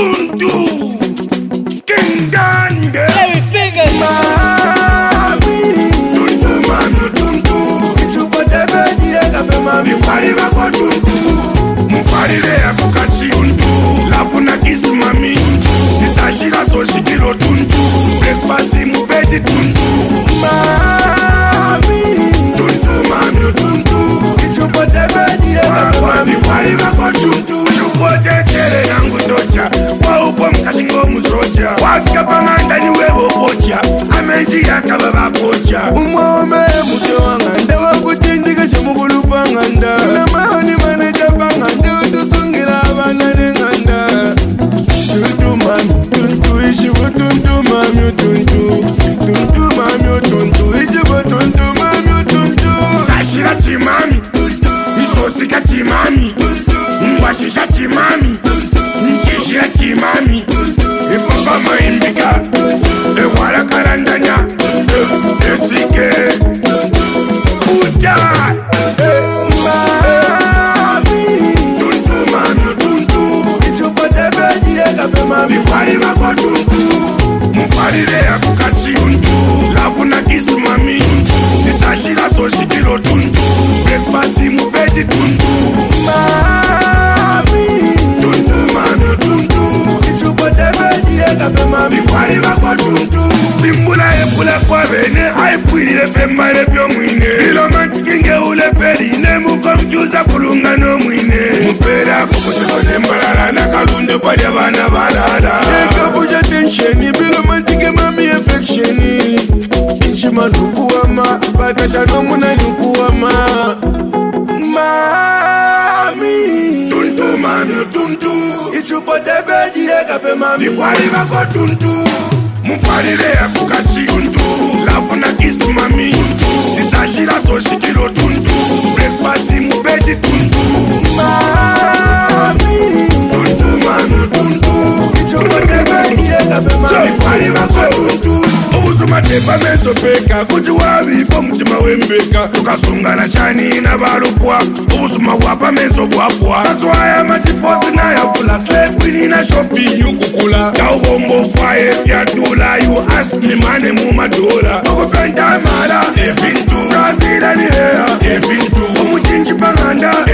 Tuntu Kingande Larry Fingers Mami Tuntu mami tuntu Ichupote beji eka fe mami Mufari wako tuntu Mufarire ya kukachi tuntu Lafuna kisu mami Isashira so shikiro tuntu Breakfast mubeji tuntu Mami Tuntu mami tuntu Ichupote beji eka fe mami Mufari wako tuntu Chupote chere yangu tocha Kwa upo mkashingo musocha Wafika panganda ni webo pocha Amenji ya kababa pocha Umome muto wanganda Wakutindika shemukulu panganda Namahoni maneja panganda Utusungira abana nenganda Tuntu mami tuntu Ishibu tuntu mami tuntu Tuntu mami tuntu Ishibu tuntu mami tuntu Sashira chimami Isosika chimami Mwashisha chimami Nchishira chimami Ipapa maimbika Ewala karandanya Esike Uda Mami Tuntu mami tuntu Ichupote beji eka fe mami Mifari wako tuntu Mufarire ya kukachi tuntu Lafuna kisu mami Isashira so shikiro tuntu Breakfast mubeji tuntu Mami Tuntu mami tuntu Ichupote beji eka fe mami Mifari wako tuntu Timbula epule kwa bene Haipwilile female vyo mwine Ilomantiki nge ule ferine Mukonfyuza kurunga no mwine Mupera kukusikone mbalala Nakalunde kwa jabana balala Ekabuja tensioni Bilomantike mami affectioni Inshima nukuwama Bakasha nomuna nukuwama Mami Tuntu mami tuntu Ichupote beji eka fe mami Mifari wako tuntu Mufarire ya kukachi tuntu Lafuna kisu mami Isashira so shikiro tuntu Breakfast mubeji tuntu Mami Tuntu mami tuntu Ichupote beji eka fe mami Mifari wako tuntu Ubuzuma tepa meso peka Kujuwabi po mtima wembeka Tukasungana chani na barupwa Ubuzuma wapa meso wapwa Kaswaya matifosi na ya fula Slave queen na shopping yukukula Ya ubombo faye ya dola You ask me mane muma dola Ukupenda mara Efintu Brazila ni hea Efintu Umuchinji panganda